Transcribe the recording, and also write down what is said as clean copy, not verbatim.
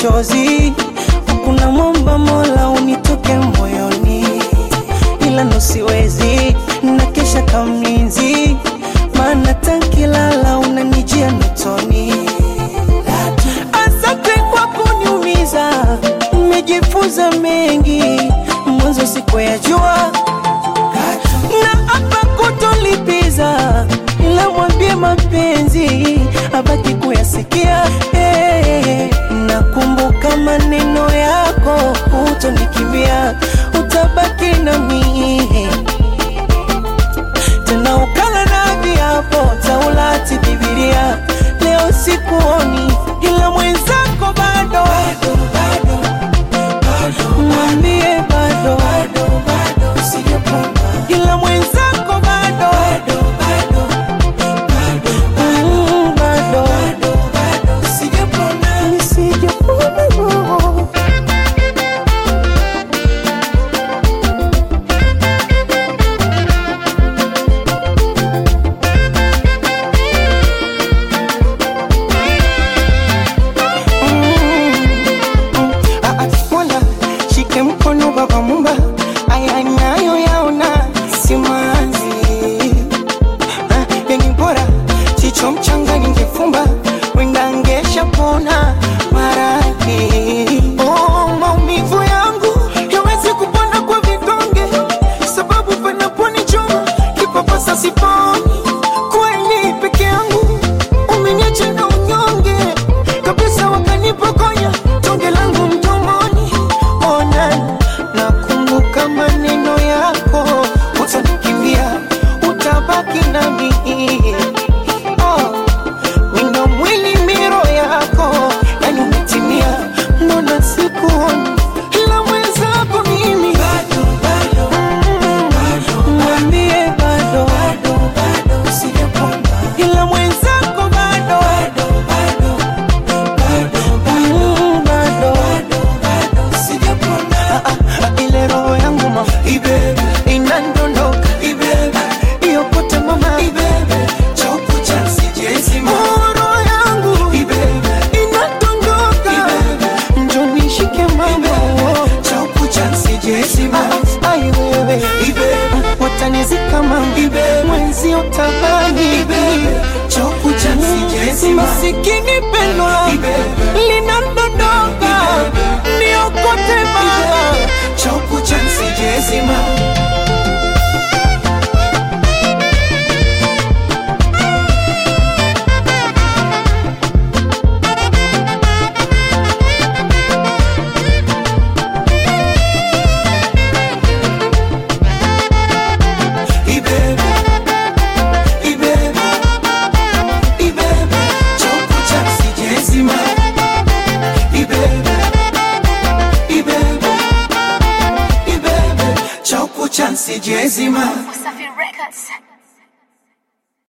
machozi, hakuna mwomba Mola unitoke moyoni, ila nosiwezi na kesha kamlinzi, maana tankilala unanijia notoni. Asante kwa kuniumiza, nimejifunza mengi, mwanzo sikuyajua na hapa kutolipiza, ila mwambie mapenzi abaki kuyasikia. Nakumbuka maneno yako, utonikimbia, utabaki na mimi. Tena ukala na viapo, taulati Biblia, leo sikuoni, ila mwenzako bado. Mwambie bado, usijapona, ila mwenzako bado. Mkono baba mumba, aya nayo yaona simanzi. Yani bora chicho mchanga ningefumba, wenda ngesha pona maradhi. Oh, maumivu yangu yawezi kupona kwa vidonge, sababu panaponichoma kipapasa siponi. Kweli peke yangu umeniacha na unyonge kabisa, wakanipokonya tonge langu mdomoni. Nakumbuka maneno yako, utanikimbia, utabaki na mimi. Wino mwili miro yako, yani umetimia, mbona sikuoni, ila mwenzako mimi. Mwambie bado, usijapona, ila mwenzako bado. Ile roho yangu mama, ibebe, inandondoka, ibebe, iyo kote mama, ibebe, chopu chansi jezima. Roho yangu, ibebe, inandondoka, ibebe, njoni shike mama, chopu chansi jezima. Ai wewe, ibebe, watanizika mama, ibebe, mwenzi utabani, ibebe, chopu chansi jezima. Masikini pendo, ibebe, linandondoka, niyo kote mama, chopu chansi jezima. Ibebe, ibebe, ibebe, chopu chansi jezima. Ibebe, ibebe, ibebe, chopu chansi jezima. Wasafi Records.